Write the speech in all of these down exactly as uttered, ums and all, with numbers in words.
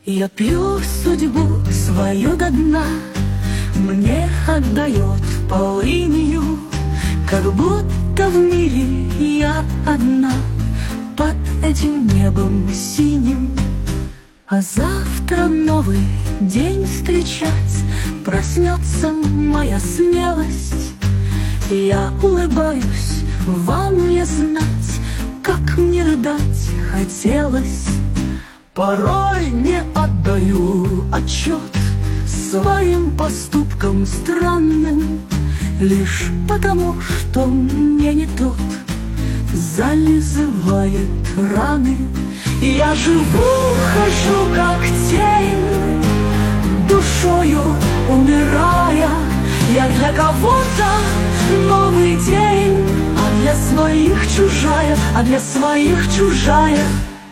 Я пью судьбу свою до дна, мне отдает полынью, как будто в мире я одна под этим небом синим. А завтра новый день встречать, проснется моя смелость. Я улыбаюсь, вам не знать, как мне рыдать хотелось. Порой не отдаю отчет своим поступкам странным, лишь потому, что мне не тот зализывает раны. Я живу, хожу как тень, душою умирая. Я для кого-то новый день, а для своих чужая, а для своих чужая.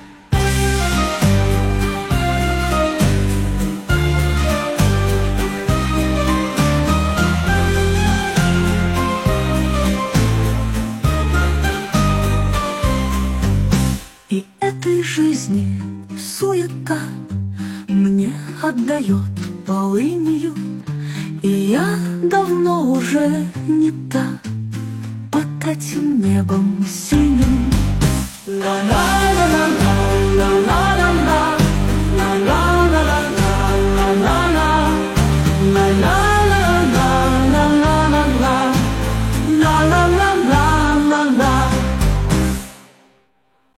И этой жизни суета мне отдает полынью, и я давно уже не та под этим небом синим. La la la la.